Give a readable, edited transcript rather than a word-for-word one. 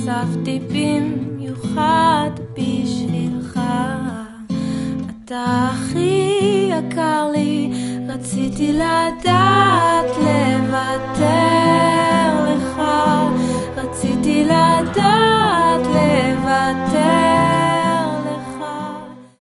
אספתי במיוחד בשבילך, אתה הכי יקר לי, רציתי לדעת לבטא